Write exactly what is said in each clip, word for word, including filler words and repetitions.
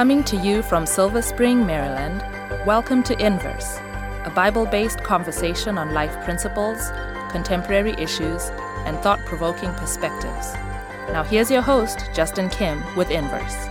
Coming to you from Silver Spring, Maryland, welcome to Inverse, a Bible-based conversation on life principles, contemporary issues, and thought-provoking perspectives. Now here's your host, Justin Kim, with Inverse.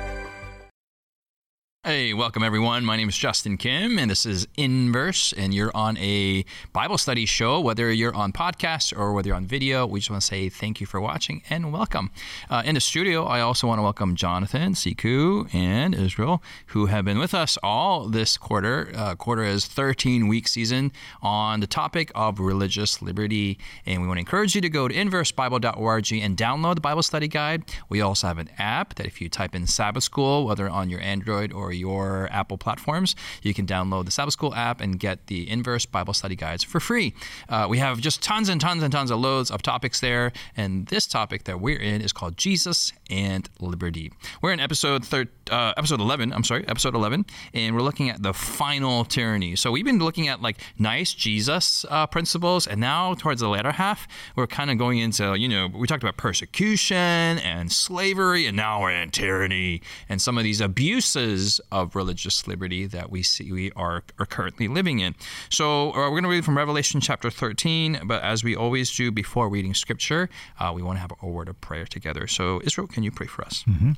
Hey, welcome everyone. My name is Justin Kim, and this is Inverse, and you're on a Bible study show, whether you're on podcast or whether you're on video. We just want to say thank you for watching and welcome. Uh, in the studio, I also want to welcome Jonathan, Siku, and Israel, who have been with us all this quarter. Uh, quarter is thirteen-week season on the topic of religious liberty, and we want to encourage you to go to inverse bible dot org and download the Bible study guide. We also have an app that if you type in Sabbath School, whether on your Android or your Apple platforms, you can download the Sabbath School app and get the Inverse Bible Study Guides for free. Uh, we have just tons and tons and tons of loads of topics there, and this topic that we're in is called Jesus and Liberty. We're in episode thir- uh, episode eleven, I'm sorry, episode eleven, and we're looking at the final tyranny. So we've been looking at like nice Jesus uh, principles, and now towards the latter half, we're kind of going into, you know, we talked about persecution and slavery, and now we're in tyranny and some of these abuses of religious liberty that we see we are, are currently living in. So uh, we're going to read from Revelation chapter thirteen, but as we always do before reading scripture, uh, we want to have a word of prayer together. So Israel, can you pray for us? Mm-hmm.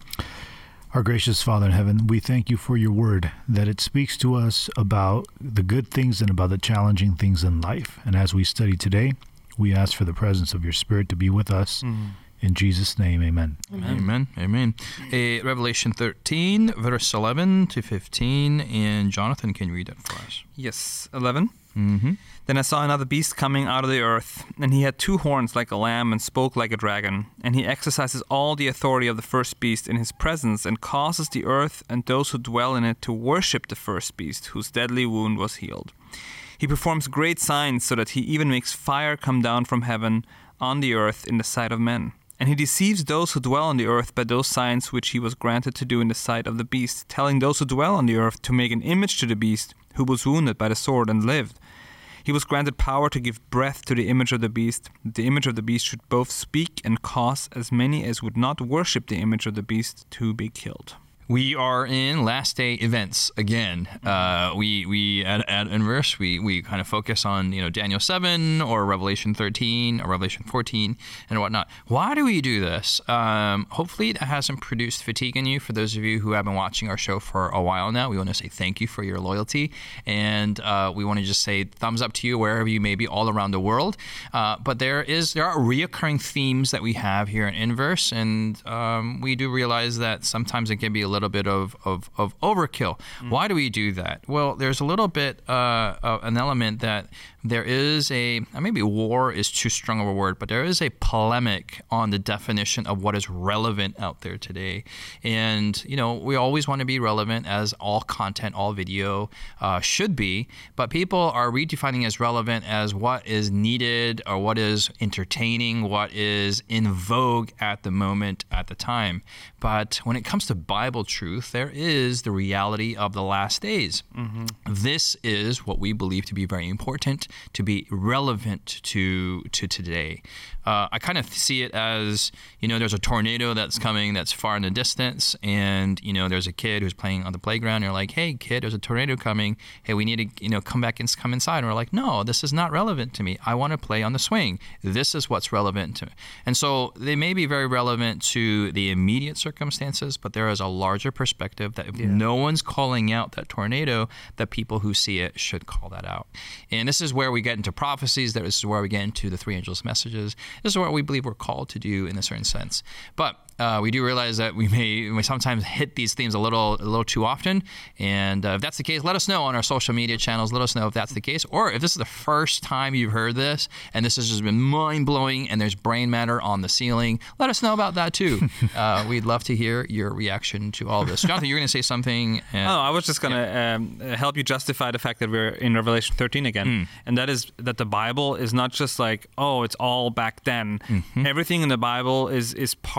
Our gracious Father in heaven, we thank you for your word, that it speaks to us about the good things and about the challenging things in life. And as we study today, we ask for the presence of your Spirit to be with us. Mm-hmm. In Jesus' name, amen. Amen. Amen. Amen. Uh, Revelation thirteen, verse eleven to fifteen. And Jonathan, can you read that for us? Yes, eleven. Mm-hmm. Then I saw another beast coming out of the earth, and he had two horns like a lamb and spoke like a dragon. And he exercises all the authority of the first beast in his presence and causes the earth and those who dwell in it to worship the first beast, whose deadly wound was healed. He performs great signs so that he even makes fire come down from heaven on the earth in the sight of men. And he deceives those who dwell on the earth by those signs which he was granted to do in the sight of the beast, telling those who dwell on the earth to make an image to the beast, who was wounded by the sword and lived. He was granted power to give breath to the image of the beast. The image of the beast should both speak and cause as many as would not worship the image of the beast to be killed. We are in last day events again. Uh, we we at, at Inverse we we kind of focus on you know Daniel seven or Revelation thirteen or Revelation fourteen and whatnot. Why do we do this? Um, hopefully that hasn't produced fatigue in you. For those of you who have been watching our show for a while now, we want to say thank you for your loyalty, and uh, we want to just say thumbs up to you wherever you may be all around the world. Uh, but there is there are reoccurring themes that we have here in Inverse, and um, we do realize that sometimes it can be a little little bit of, of, of overkill. Mm. Why do we do that? Well, there's a little bit uh, of an element that there is a, maybe war is too strong of a word, but there is a polemic on the definition of what is relevant out there today. And, you know, we always want to be relevant, as all content, all video uh, should be, but people are redefining as relevant as what is needed or what is entertaining, what is in vogue at the moment, at the time. But when it comes to Bible truth, there is the reality of the last days. Mm-hmm. This is what we believe to be very important, to be relevant to to today. Uh, I kind of see it as, you know, there's a tornado that's coming that's far in the distance, and, you know, there's a kid who's playing on the playground, and you're like, hey, kid, there's a tornado coming. Hey, we need to, you know, come back and come inside. And we're like, no, this is not relevant to me. I want to play on the swing. This is what's relevant to me. And so they may be very relevant to the immediate circumstances, but there is a larger perspective that if yeah. no one's calling out that tornado, that people who see it should call that out. And this is where we get into prophecies. This is where we get into the three angels' messages. This is what we believe we're called to do in a certain sense. But Uh, we do realize that we may, we sometimes hit these themes a little a little too often. And uh, if that's the case, let us know on our social media channels. Let us know if that's the case. Or if this is the first time you've heard this and this has just been mind-blowing and there's brain matter on the ceiling, let us know about that too. uh, we'd love to hear your reaction to all this. Jonathan, you're going to say something. And, oh, I was just going to yeah. um, help you justify the fact that we're in Revelation thirteen again. Mm. And that is that the Bible is not just like, oh, it's all back then. Mm-hmm. Everything in the Bible is, is part of history.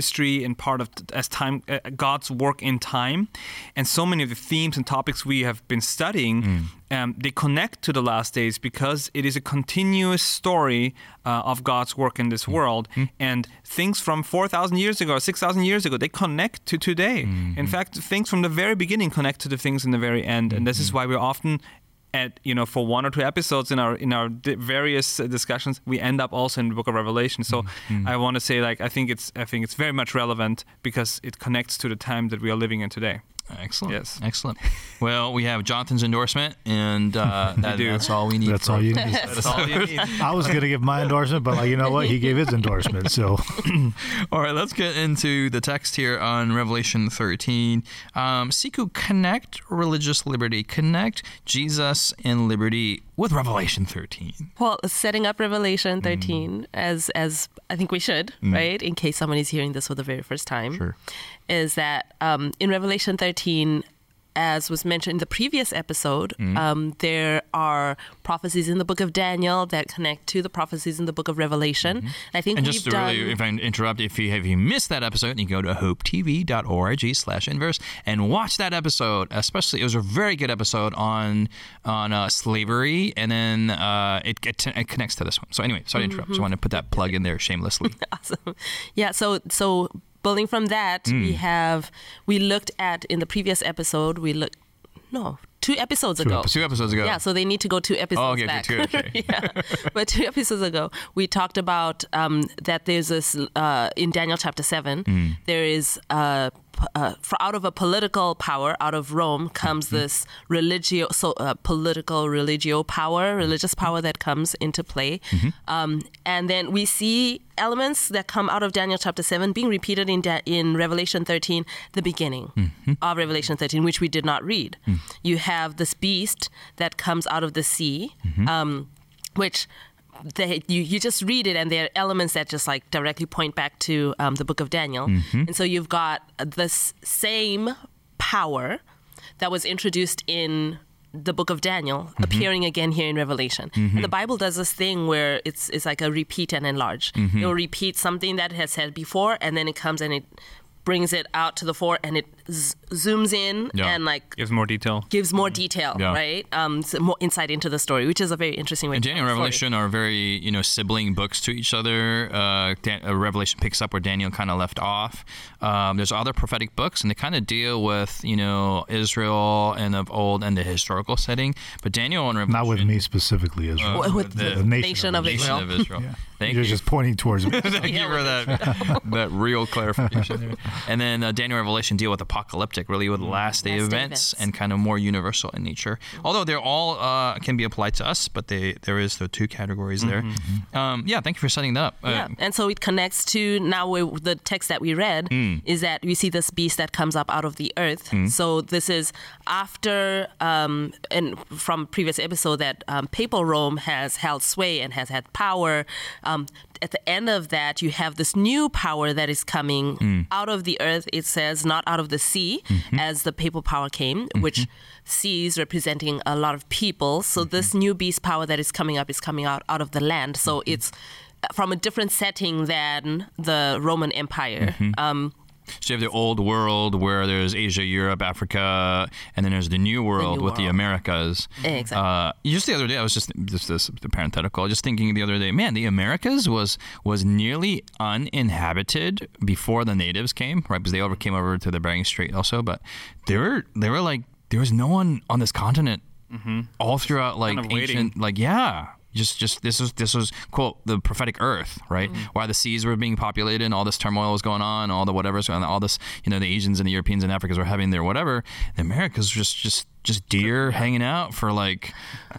history and part of as time uh, God's work in time, and so many of the themes and topics we have been studying, mm. um, they connect to the last days because it is a continuous story uh, of God's work in this mm. world, mm. and things from four thousand years ago, six thousand years ago, they connect to today. Mm. In fact, things from the very beginning connect to the things in the very end, mm. and this is why we're often at, you know, for one or two episodes in our in our various discussions, we end up also in the Book of Revelation. So mm-hmm. I want to say, like, I think it's I think it's very much relevant because it connects to the time that we are living in today. Excellent. Yes. Excellent. Well, we have Jonathan's endorsement, and uh, that, that's all we need. That's all you need. That's all you need. I was going to give my endorsement, but like, you know what? He gave his endorsement. So, all right, let's get into the text here on Revelation thirteen. Um, Siku, connect religious liberty, connect Jesus and liberty with Revelation thirteen. Well, setting up Revelation thirteen mm. as as I think we should, mm. right? In case someone is hearing this for the very first time. Sure. Is that um, in Revelation thirteen, as was mentioned in the previous episode, mm. um, there are prophecies in the book of Daniel that connect to the prophecies in the book of Revelation. Mm-hmm. I think and we've just to done... really, if I interrupt, if you have you missed that episode, you go to hopetv.org slash inverse and watch that episode. Especially, it was a very good episode on on uh, slavery, and then uh, it, it it connects to this one. So anyway, sorry to interrupt. Mm-hmm. Just wanted to put that plug in there shamelessly. Awesome. Yeah. So so. Building from that, mm. we have, we looked at, in the previous episode, we looked, no, two episodes two ago. Episodes. Two episodes ago. Yeah, so they need to go two episodes oh, okay, back. Two, okay. yeah. But two episodes ago, we talked about um, that there's this, uh, in Daniel chapter seven, mm. there is uh, Uh, for out of a political power, out of Rome, comes mm-hmm. this religio, so uh, political religio power, religious power that comes into play. Mm-hmm. Um, and then we see elements that come out of Daniel chapter seven being repeated in da- in Revelation thirteen, the beginning mm-hmm. of Revelation thirteen, which we did not read. Mm. You have this beast that comes out of the sea, mm-hmm. um, which... They, you, you just read it, and there are elements that just like directly point back to um, the book of Daniel. Mm-hmm. And so you've got this same power that was introduced in the book of Daniel mm-hmm. appearing again here in Revelation. Mm-hmm. And the Bible does this thing where it's it's like a repeat and enlarge. Mm-hmm. It will repeat something that it has said before, and then it comes and it brings it out to the fore, and it z- zooms in yeah. and like gives more detail. Gives more detail, yeah. right? Um, so more insight into the story, which is a very interesting way. And to Daniel and Revelation story. Are very, you know, sibling books to each other. Uh, Dan- uh, Revelation picks up where Daniel kind of left off. Um, there's other prophetic books, and they kind of deal with, you know, Israel and of old and the historical setting. But Daniel and Revelation, not with me specifically, Israel. Uh, with the, the, the nation, nation of, of Israel. Nation of Israel. Yeah. Thank You're you. just pointing towards me. Thank you for that that real clarification there. And then uh, Daniel and Revelation deal with apocalyptic, really with last day last events, events and kind of more universal in nature. Although they're all uh, can be applied to us, but they there is the two categories there. Mm-hmm. Um, yeah, thank you for setting that up. Yeah, uh, and so it connects to now with the text that we read mm. is that we see this beast that comes up out of the earth. Mm. So this is after, um, and from previous episode that um, papal Rome has held sway and has had power. Um, at the end of that, you have this new power that is coming mm. out of the earth. It says not out of the sea, mm-hmm. as the papal power came, mm-hmm. which seas representing a lot of people. So mm-hmm. this new beast power that is coming up is coming out out of the land. So mm-hmm. it's from a different setting than the Roman Empire. Mm-hmm. Um, So you have the old world where there's Asia, Europe, Africa, and then there's the new world the new with world. the Americas. Exactly. Uh, just the other day, I was just just this the parenthetical, just thinking the other day, man, the Americas was was nearly uninhabited before the natives came, right? Because they over came over to the Bering Strait also, but they were they were like there was no one on this continent mm-hmm. all throughout like kind of ancient, waiting. like yeah. Just, just this was this was quote the prophetic earth, right? Mm-hmm. While the seas were being populated, and all this turmoil was going on, all the whatever, so all this, you know, the Asians and the Europeans and Africans were having their whatever. The Americas were just, just, just deer yeah. hanging out for like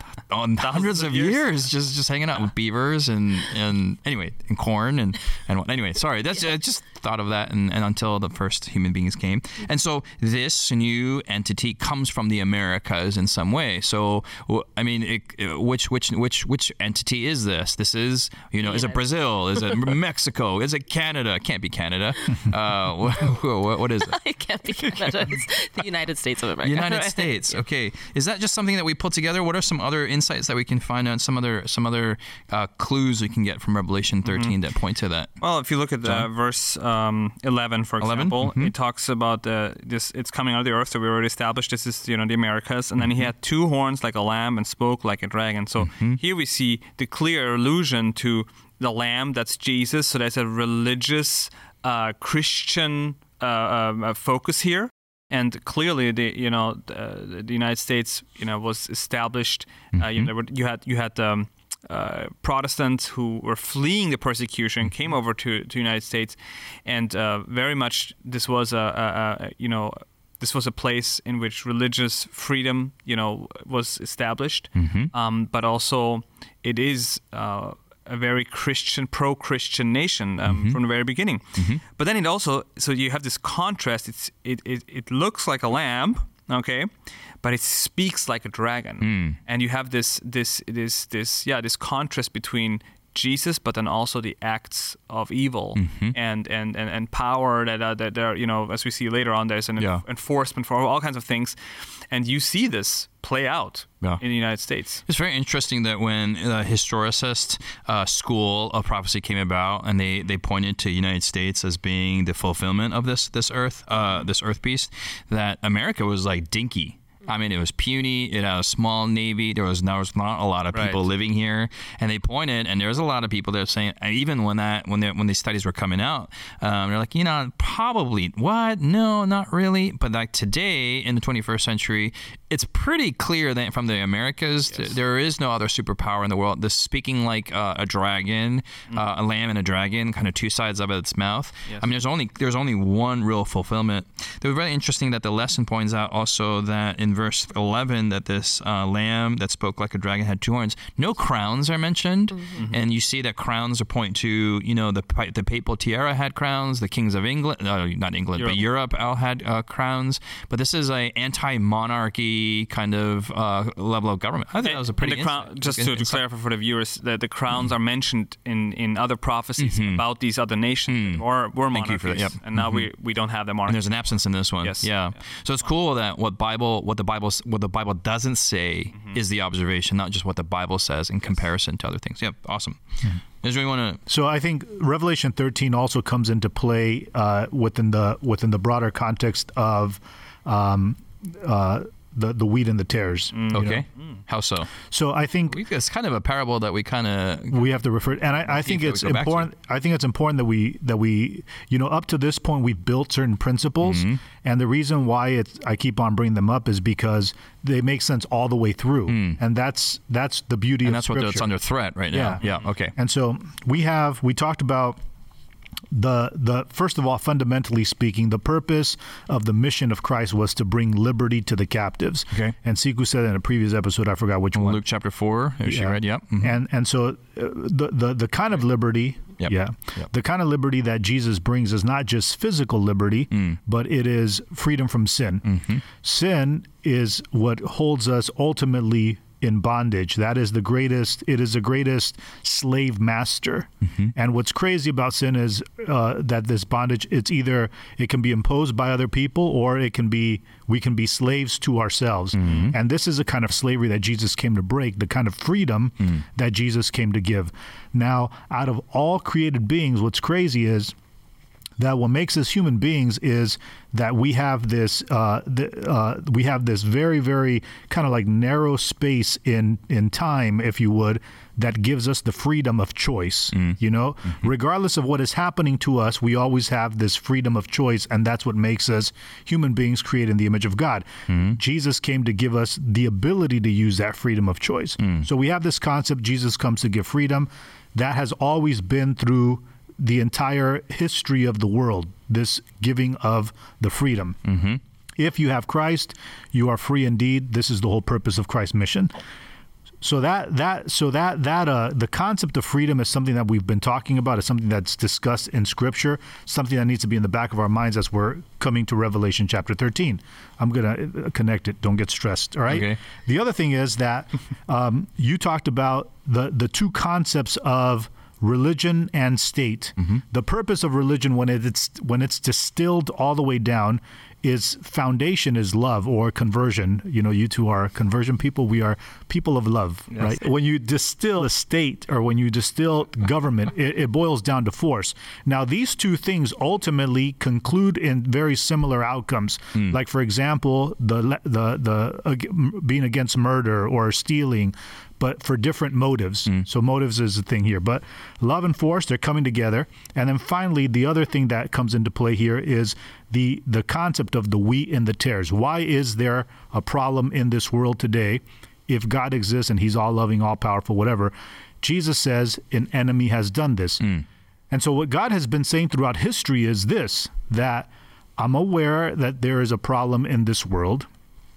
on hundreds of years. years, just, just hanging out with beavers and, and anyway, and corn and and what. Anyway, sorry, that's yeah. I just thought of that, and, and until the first human beings came, and so this new entity comes from the Americas in some way. So I mean, it, which which which which entity is this? This is, you know, yeah. is it Brazil? Is it Mexico? Is it Canada? It can't be Canada. Uh, what, what is it? It can't be Canada. It's the United States of America. United right? States. Okay, is that just something that we put together? What are some other insights that we can find on some other some other uh, clues we can get from Revelation thirteen mm-hmm. that point to that? Well, if you look at the verse um, eleven, for eleven? example, Mm-hmm. it talks about uh, this. It's coming out of the earth, so we already established this is you know the Americas, and then mm-hmm. he had two horns like a lamb and spoke like a dragon. So mm-hmm. here we see the clear allusion to the lamb. That's Jesus. So there's a religious uh, Christian uh, uh, focus here. And clearly, the you know the, the United States you know was established. Mm-hmm. Uh, you know you had you had um, uh, Protestants who were fleeing the persecution came over to to the United States, and uh, very much this was a, a, a you know this was a place in which religious freedom you know was established, mm-hmm. um, but also it is. Uh, a very Christian, pro-Christian nation um, mm-hmm. from the very beginning. Mm-hmm. But then it also, so you have this contrast. It's it it, it looks like a lamb, okay, but it speaks like a dragon. Mm. And you have this this this this yeah this contrast between Jesus, but then also the acts of evil mm-hmm. and, and, and, and power that uh, that there you know as we see later on there's an yeah. enf- enforcement for all kinds of things, and you see this play out yeah. in the United States. It's very interesting that when the historicist uh, school of prophecy came about, and they, they pointed to the United States as being the fulfillment of this this earth uh, this earth beast, that America was like dinky. I mean, it was puny. It had a small navy. There was, there was not a lot of people right. living here, and they pointed, and there was a lot of people that were saying, and even when that when they, when these studies were coming out, um, they're like, you know, probably what? No, not really. But like today in the twenty-first century, it's pretty clear that from the Americas, yes. th- there is no other superpower in the world. This speaking like uh, a dragon, mm. uh, a lamb and a dragon, kind of two sides of its mouth. Yes. I mean, there's only there's only one real fulfillment. It was really interesting that the lesson points out also that in verse eleven that this uh, lamb that spoke like a dragon had two horns. No crowns are mentioned, mm-hmm. and you see that crowns are point to you know the the papal tiara had crowns. The kings of England, uh, not England, Europe. but Europe, all had uh, crowns. But this is a anti-monarchy kind of uh, level of government. I think that was a pretty. The crown, insight. just to, to clarify for the viewers, that the crowns mm-hmm. are mentioned in, in other prophecies mm-hmm. about these other nations mm-hmm. or were Thank monarchies, you for that. Yep. and now mm-hmm. we we don't have the monarchy. And there's an absence in this one. Yes. Yeah. yeah. So it's cool that what Bible, what the Bible, what the Bible doesn't say mm-hmm. is the observation, not just what the Bible says in yes. comparison to other things. Yep. Awesome. Mm-hmm. Israel, you want to? So I think Revelation thirteen also comes into play uh, within the within the broader context of um, uh, the the wheat and the tares. Mm. Okay. Mm. How so? So I think We've, it's kind of a parable that we kind of we have to refer, and I, I think it's important. I think it's important that we that we you know up to this point we've built certain principles, mm-hmm. and the reason why it's I keep on bringing them up is because they make sense all the way through, mm. and that's that's the beauty and of that's Scripture. What's under threat right now. Yeah. Yeah. Okay. And so we have we talked about. The the first of all, fundamentally speaking, the purpose of the mission of Christ was to bring liberty to the captives. Okay. And Siku said in a previous episode, I forgot which Luke one. Luke chapter four. Yeah. She read. Yep. Mm-hmm. And and so uh, the the the kind of liberty. Yep. Yeah. Yep. The kind of liberty that Jesus brings is not just physical liberty, mm. but it is freedom from sin. Mm-hmm. Sin is what holds us ultimately in bondage. That is the greatest, it is the greatest slave master. Mm-hmm. And what's crazy about sin is uh, that this bondage, it's either, it can be imposed by other people or it can be, we can be slaves to ourselves. Mm-hmm. And this is a kind of slavery that Jesus came to break, the kind of freedom mm. that Jesus came to give. Now, out of all created beings, what's crazy is that what makes us human beings is that we have this uh, the, uh, we have this very, very kind of like narrow space in, in time, if you would, that gives us the freedom of choice. Mm. You know, mm-hmm. regardless of what is happening to us, we always have this freedom of choice, and that's what makes us human beings created in the image of God. Mm. Jesus came to give us the ability to use that freedom of choice. Mm. So we have this concept, Jesus comes to give freedom. That has always been through the entire history of the world, this giving of the freedom. Mm-hmm. If you have Christ, you are free indeed. This is the whole purpose of Christ's mission. So that that so that that uh, the concept of freedom is something that we've been talking about. It's something that's discussed in Scripture. Something that needs to be in the back of our minds as we're coming to Revelation chapter thirteen. I'm gonna connect it. Don't get stressed. All right. Okay. The other thing is that um, you talked about the the two concepts of religion and state. Mm-hmm. The purpose of religion, when it's when it's distilled all the way down, is foundation is love or conversion. You know, you two are conversion people. We are people of love, yes. right? When you distill a state or when you distill government, it, it boils down to force. Now, these two things ultimately conclude in very similar outcomes. Mm. Like, for example, the the the uh, being against murder or stealing, but for different motives. Mm. So motives is the thing here. But love and force, they're coming together. And then finally, the other thing that comes into play here is the the concept of the wheat and the tares. Why is there a problem in this world today if God exists and he's all loving, all powerful, whatever? Jesus says an enemy has done this. Mm. And so what God has been saying throughout history is this, that I'm aware that there is a problem in this world.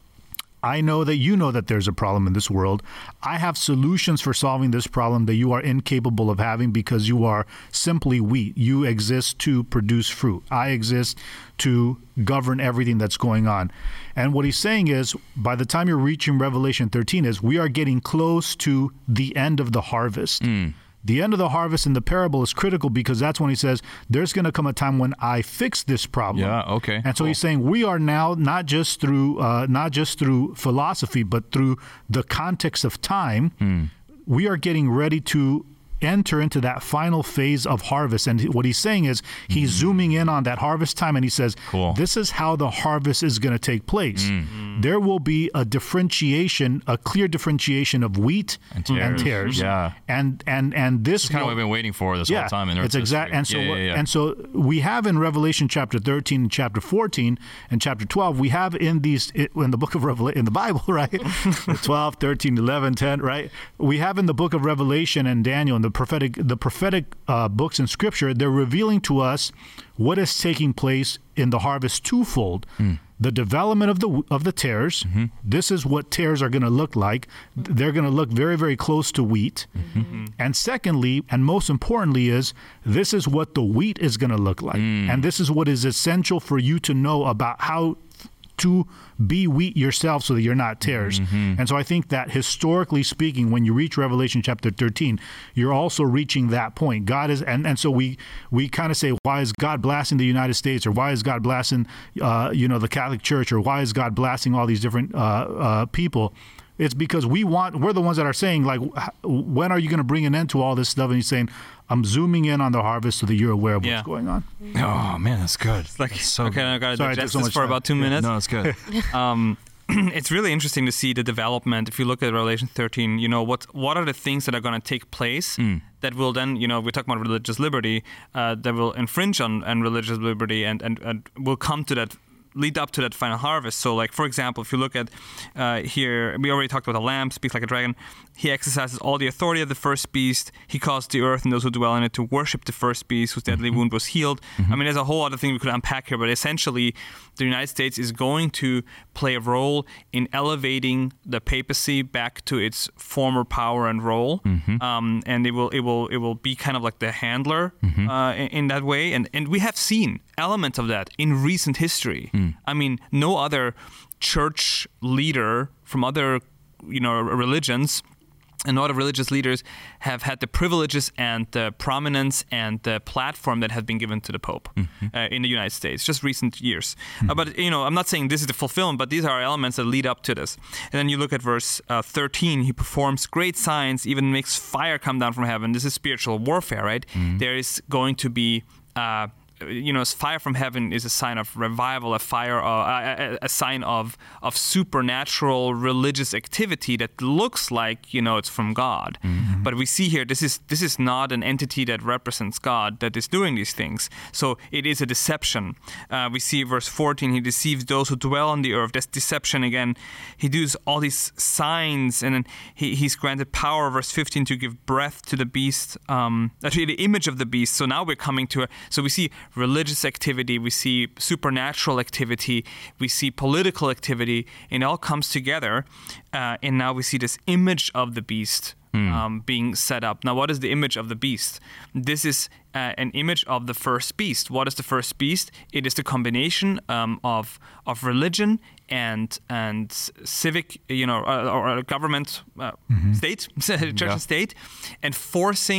I know that you know that there's a problem in this world. I have solutions for solving this problem that you are incapable of having because you are simply wheat. You exist to produce fruit. I exist to govern everything that's going on. And what he's saying is, by the time you're reaching Revelation thirteen, is we are getting close to the end of the harvest. Mm. The end of the harvest in the parable is critical because that's when he says, there's going to come a time when I fix this problem. Yeah, okay. And so cool. he's saying we are now not just through uh, not just through philosophy, but through the context of time, mm. we are getting ready to enter into that final phase of harvest. And what he's saying is he's mm. zooming in on that harvest time, and he says, cool. this is how the harvest is going to take place. Mm. There will be a differentiation, a clear differentiation of wheat and tares. And, tares. Yeah. and and and this is kind of what we've been waiting for this yeah, whole time in Earth it's exact. And so yeah, yeah, yeah. and so we have in Revelation chapter thirteen and chapter fourteen and chapter twelve, we have in these in the book of Revelation in the Bible, right? twelve, thirteen, eleven, ten, right? We have in the book of Revelation and Daniel and the prophetic the prophetic uh, books in Scripture, they're revealing to us what is taking place in the harvest twofold. Mm. The development of the of the tares. Mm-hmm. This is what tares are going to look like. They're going to look very, very close to wheat. Mm-hmm. And secondly, and most importantly, is this is what the wheat is going to look like. Mm. And this is what is essential for you to know about how to be wheat yourself so that you're not tares. Mm-hmm. And so I think that historically speaking, when you reach Revelation chapter thirteen, you're also reaching that point. God is, and, and so we we kind of say, why is God blasting the United States, or why is God blasting, uh, you know, the Catholic Church, or why is God blasting all these different uh, uh, people? It's because we want, we're the ones that are saying, like, when are you going to bring an end to all this stuff? And he's saying, I'm zooming in on the harvest so that you're aware of yeah. what's going on. Oh, man, that's good. It's like, so okay, good. I got to Sorry, digest so this for time. about two minutes. No, it's good. um, it's really interesting to see the development. If you look at Revelation thirteen, you know, what what are the things that are going to take place mm. that will then, you know, we're talking about religious liberty, uh, that will infringe on, on religious liberty and, and, and will come to that, lead up to that final harvest. So, like, for example, if you look at uh, here, we already talked about the Lamb, speaks like a dragon. He exercises all the authority of the first beast. He caused the earth and those who dwell in it to worship the first beast whose deadly mm-hmm. wound was healed. Mm-hmm. I mean, there's a whole other thing we could unpack here, but essentially, the United States is going to play a role in elevating the papacy back to its former power and role, mm-hmm. um, and it will it will it will be kind of like the handler mm-hmm. uh, in, in that way. And and we have seen elements of that in recent history. Mm. I mean, no other church leader from other, you know, religions and no other religious leaders have had the privileges and the prominence and the platform that has been given to the Pope mm-hmm. uh, in the United States, just recent years. Mm-hmm. Uh, but, you know, I'm not saying this is the fulfillment, but these are elements that lead up to this. And then you look at verse uh, thirteen, he performs great signs, even makes fire come down from heaven. This is spiritual warfare, right? Mm-hmm. There is going to be... Uh, you know, fire from heaven is a sign of revival, a fire, uh, a, a sign of of supernatural religious activity that looks like, you know, it's from God. Mm-hmm. But we see here, this is this is not an entity that represents God that is doing these things. So it is a deception. Uh, we see verse fourteen, he deceives those who dwell on the earth. That's deception again. He does all these signs, and then he, he's granted power, verse fifteen, to give breath to the beast, um, actually the image of the beast. So now we're coming to a, so we see religious activity, we see supernatural activity, we see political activity, and it all comes together. Uh, and now we see this image of the beast mm. um, being set up. Now, what is the image of the beast? This is uh, an image of the first beast. What is the first beast? It is the combination um, of of religion and and civic, you know, uh, or government, uh, mm-hmm. state, church yeah. and state, and forcing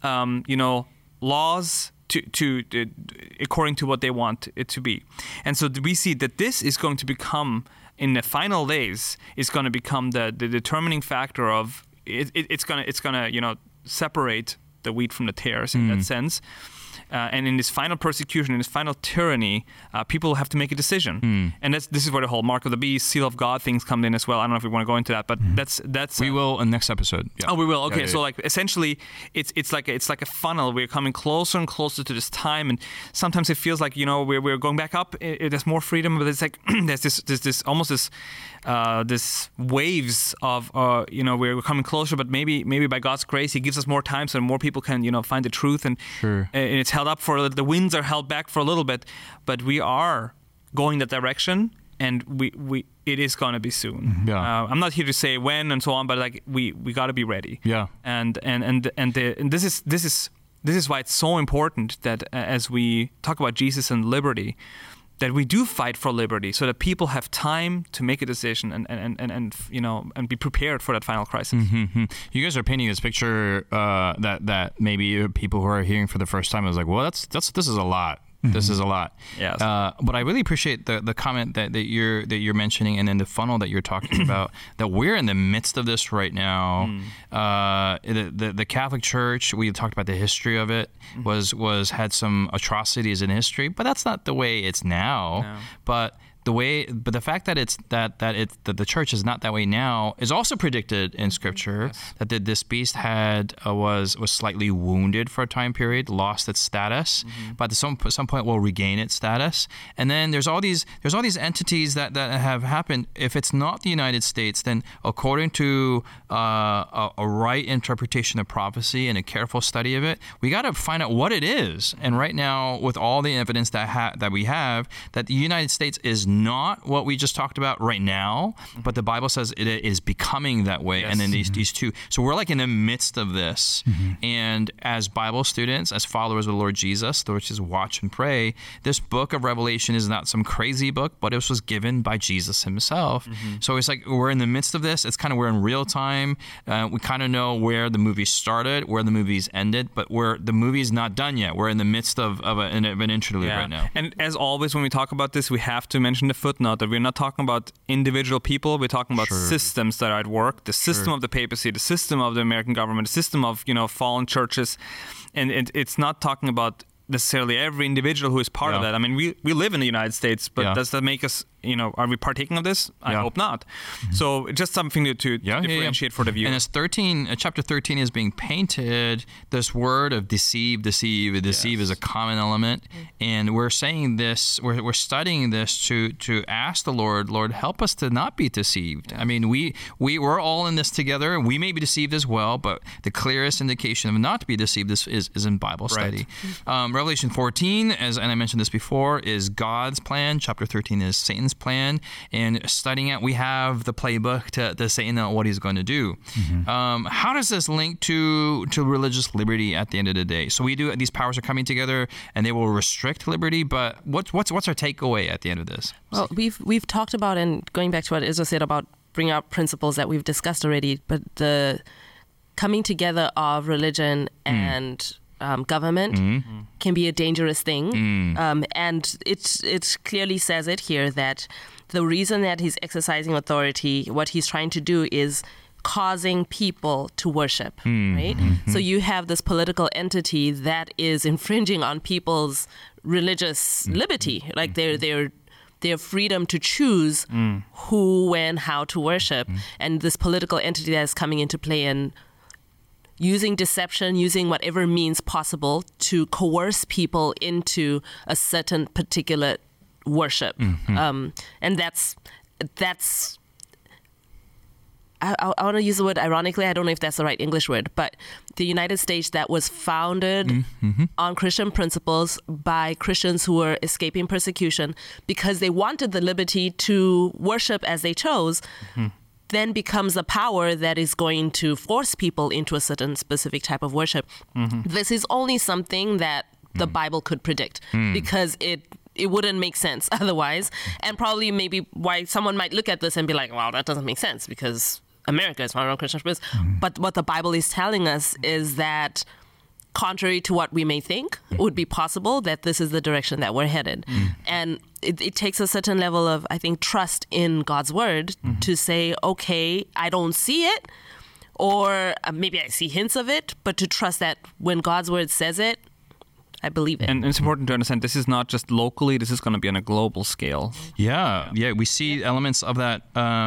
um, you know, laws to, to, to according to what they want it to be. And so we see that this is going to become, in the final days, is going to become the, the determining factor of it, it, it's gonna it's gonna you know separate the wheat from the tares in Mm. that sense. Uh, and in this final persecution, in this final tyranny, uh, people have to make a decision. Mm. And that's, this is where the whole mark of the beast, seal of God things come in as well. I don't know if we want to go into that, but Mm. that's that's. We uh, will in next episode. Yeah. Oh, we will. Okay, Yeah, yeah, so yeah. like essentially, it's it's like a, it's like a funnel. We're coming closer and closer to this time, and sometimes it feels like you know we're we're going back up. It, it, there's more freedom, but it's like there's this there's this almost this uh, this waves of uh, you know we're coming closer, but maybe maybe by God's grace, He gives us more time so more people can you know find the truth, and, Sure. and it's held up for a, the winds are held back for a little bit, but we are going that direction. And we, we it is gonna be soon. Yeah. Uh, I'm not here to say when and so on, but like we, we gotta be ready. Yeah. And and and and, the, and this is this is this is why it's so important that uh, as we talk about Jesus and liberty, that we do fight for liberty, so that people have time to make a decision and and, and, and you know and be prepared for that final crisis. Mm-hmm. You guys are painting this picture uh, that that maybe people who are hearing for the first time is like, well, that's that's this is a lot. This is a lot. Yes. Uh, but I really appreciate the, the comment that, that you're that you're mentioning, and then the funnel that you're talking about. That we're in the midst of this right now. Mm. Uh, the, the the Catholic Church. We talked about the history of it. Mm-hmm. Was was had some atrocities in history, but that's not the way it's now. No. But the way, but the fact that it's that that it's that the church is not that way now is also predicted in Scripture. Yes. That the, this beast had uh, was was slightly wounded for a time period, lost its status, Mm-hmm. but at some some point will regain its status. And then there's all these there's all these entities that, that have happened. If it's not the United States, then according to uh, a, a right interpretation of prophecy and a careful study of it, we got to find out what it is. And right now, with all the evidence that ha- that we have, that the United States is not what we just talked about right now, but the Bible says it is becoming that way. Yes. And then these these two, so we're like in the midst of this. And as Bible students, as followers of the Lord Jesus, which is watch and pray, this book of Revelation is not some crazy book, but it was given by Jesus Himself. So it's like we're in the midst of this. It's kind of we're in real time. Uh, we kind of know where the movie started, where the movie's ended, but we're the movie's not done yet. We're in the midst of of, a, of an interlude right now. And as always, when we talk about this, we have to mention the footnote that we're not talking about individual people. We're talking about Sure. systems that are at work. The system Sure. of the papacy, the system of the American government, the system of you know fallen churches, and it, it's not talking about necessarily every individual who is part of Yeah. that. I mean, we we live in the United States, but Yeah. does that make us? You know, are we partaking of this? I Yeah. hope not. So just something to, to Yeah, yeah, yeah. differentiate for the viewer. And as thirteen, uh, chapter thirteen is being painted, this word of deceive, deceive, deceive Yes. is a common element. And we're saying this, we're, we're studying this to to ask the Lord, Lord, help us to not be deceived. I mean, we, we, we're all in this together, and we may be deceived as well, but the clearest indication of not to be deceived is, is, is in Bible study. Um, Revelation fourteen, as and I mentioned this before, is God's plan. Chapter thirteen is Satan's plan, and studying it, we have the playbook to, to Satan know what he's going to do. Mm-hmm. Um, how does this link to to religious liberty at the end of the day? So we do these powers are coming together, and they will restrict liberty. But what's what's what's our takeaway at the end of this? Well, we've we've talked about, and going back to what Israel said about bringing up principles that we've discussed already, but the coming together of religion and um, government Mm-hmm. can be a dangerous thing. Mm. Um, and it, it clearly says it here that the reason that he's exercising authority, what he's trying to do is causing people to worship, Mm. right? Mm-hmm. So you have this political entity that is infringing on people's religious liberty, like their their their freedom to choose who, when, how to worship, and this political entity that is coming into play and using deception, using whatever means possible to coerce people into a certain particular worship, um, and that's that's. I, I, I want to use the word ironically. I don't know if that's the right English word, but the United States that was founded Mm-hmm. on Christian principles by Christians who were escaping persecution because they wanted the liberty to worship as they chose, then becomes a power that is going to force people into a certain specific type of worship. This is only something that the Bible could predict because it it wouldn't make sense otherwise. And probably maybe why someone might look at this and be like, wow, that doesn't make sense because America is founded on Christian principles. But what the Bible is telling us is that contrary to what we may think, it would be possible that this is the direction that we're headed. Mm. And it, it takes a certain level of, I think, trust in God's word mm-hmm. to say, okay, I don't see it, or maybe I see hints of it, but to trust that when God's word says it, I believe it. And it's important to understand this is not just locally, this is going to be on a global scale. Yeah, yeah, we see elements of that.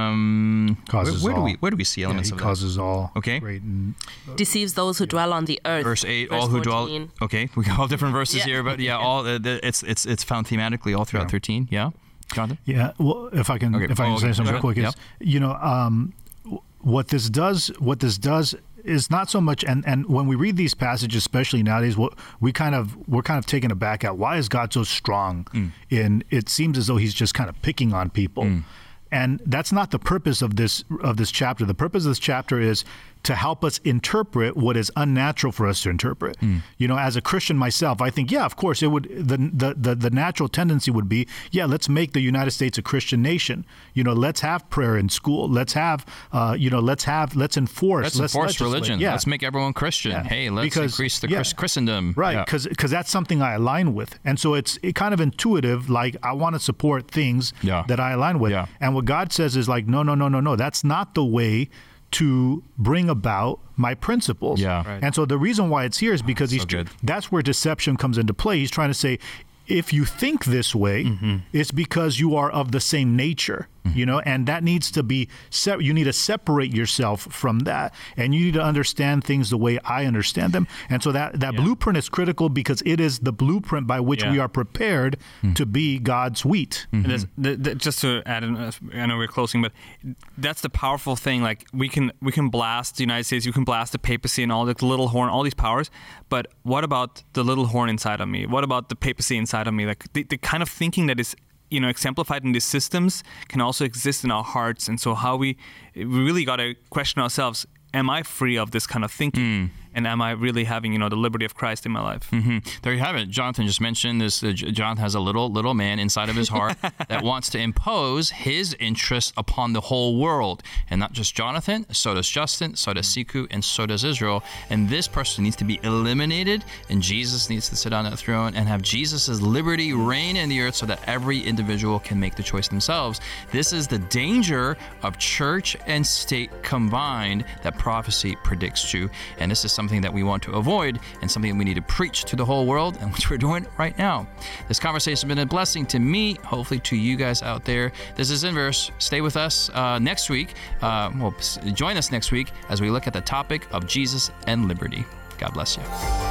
Um, causes where, where all. do we where do we see elements yeah, he of causes that? all. Okay. Great and, uh, deceives those who yeah. dwell on the earth. Verse eight, verse all who fourteen. dwell. Okay, we got all different verses yeah. here, but yeah, all uh, the, it's it's it's found thematically all throughout yeah. thirteen. Yeah, Jonathan. Yeah. Well, if I can, okay. if I can oh, say okay. something Go real quick, ahead. is yep. you know, um, what this does, what this does. is not so much, and, and when we read these passages, especially nowadays, what we kind of we're kind of taken aback at why is God so strong mm. in it seems as though he's just kind of picking on people. Mm. And that's not the purpose of this of this chapter. The purpose of this chapter is to help us interpret what is unnatural for us to interpret. Mm. You know, as a Christian myself, I think, yeah, of course, it would the, the the the natural tendency would be, yeah, let's make the United States a Christian nation. You know, let's have prayer in school. Let's have, uh, you know, let's have, let's enforce. Let's, let's enforce religion. Yeah. Let's make everyone Christian. Yeah. Hey, let's because, increase the yeah. Christendom. Right, because yeah. because that's something I align with. And so it's it kind of intuitive, like I want to support things yeah. that I align with. Yeah. And what God says is like, no, no, no, no, no. That's not the way to bring about my principles. Yeah. Right. And so the reason why it's here is because oh, he's so that's where deception comes into play. He's trying to say, if you think this way, mm-hmm. it's because you are of the same nature, mm-hmm. you know, and that needs to be, se- you need to separate yourself from that. And you need to understand things the way I understand them. And so that, that yeah. blueprint is critical because it is the blueprint by which yeah. we are prepared mm-hmm. to be God's wheat. Mm-hmm. And the, the, just to add, in, I know we're closing, but that's the powerful thing. Like we can, we can blast the United States, you can blast the papacy and all the little horn, all these powers. But what about the little horn inside of me? What about the papacy inside of me? Like the, the kind of thinking that is, you know, exemplified in these systems can also exist in our hearts. And so how we, we really got to question ourselves, am I free of this kind of thinking? Mm. And am I really having, you know, the liberty of Christ in my life? Mm-hmm. There you have it. Jonathan just mentioned this. Uh, Jonathan has a little little man inside of his heart that wants to impose his interests upon the whole world. And not just Jonathan, so does Justin, so does Siku, and so does Israel. And this person needs to be eliminated, and Jesus needs to sit on that throne and have Jesus' liberty reign in the earth so that every individual can make the choice themselves. This is the danger of church and state combined that prophecy predicts to. And this is something that we want to avoid and something we need to preach to the whole world, and which we're doing right now. This conversation has been a blessing to me, hopefully to you guys out there. This is Inverse. Stay with us uh, next week. Uh, well, join us next week as we look at the topic of Jesus and liberty. God bless you.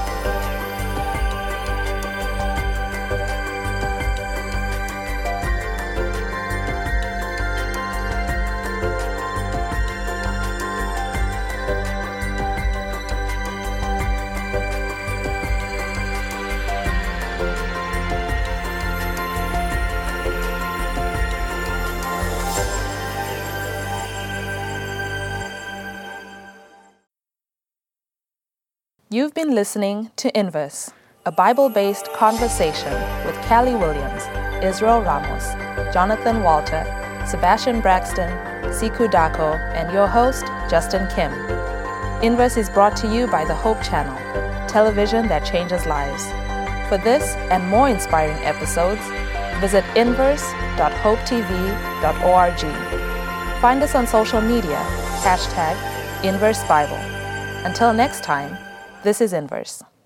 You've been listening to Inverse, a Bible-based conversation with Callie Williams, Israel Ramos, Jonathan Walter, Sebastian Braxton, Siku Dako, and your host, Justin Kim. Inverse is brought to you by the Hope Channel, television that changes lives. For this and more inspiring episodes, visit inverse dot hope t v dot org. Find us on social media, hashtag Inverse Bible. Until next time, this is Inverse.